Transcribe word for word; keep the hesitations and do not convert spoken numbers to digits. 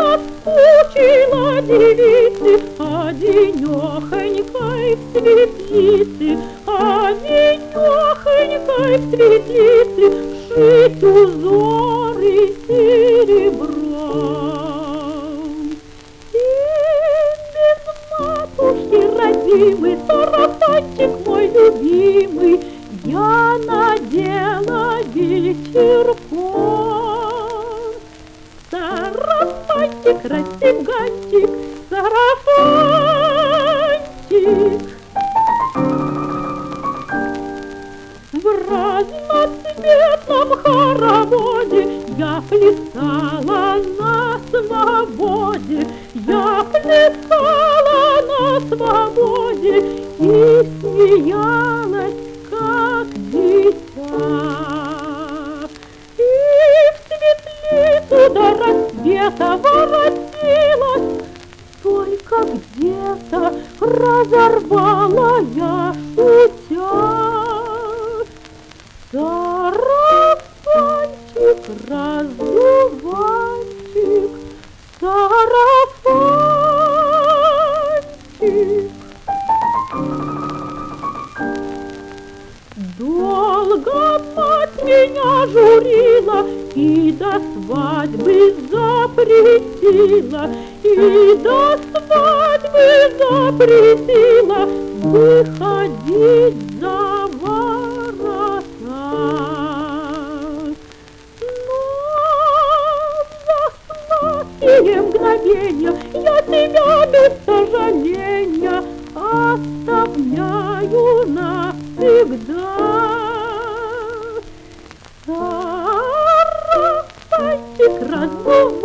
наскучила девицы, одинёхонькой в светлице, одинёхонькой в светлице, шить узоры серебром. И без матушки родимый сарафанчик мой любимый я надела вечерком. Сарафанчик, растягантик, сарафанчик. В разноцветном хороводе я плясала на свободе, я плясала на свободе и смеялась, как дитя. И в светлицу до рассвета воротилась, только где-то разорвала я, шутя. Сарафанчик, раздуванчик, сарафанчик. Долго мать меня журила и до свадьбы запретила, и до свадьбы запретила выходить за ворота. Но за сладкие мгновенья я тебя без сожаления оставляю навсегда. Сарафанчик, раздуванчик,